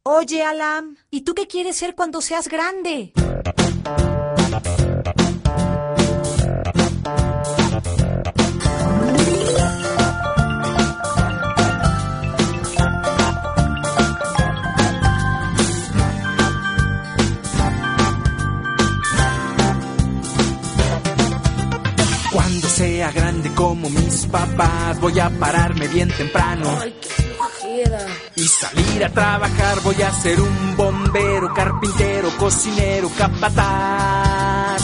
Oye, Alam, ¿y tú qué quieres ser cuando seas grande? Cuando sea grande como mis papás, voy a pararme bien temprano. Ay, qué flojera. Y salir a trabajar, voy a ser un bombero, carpintero, cocinero, capataz.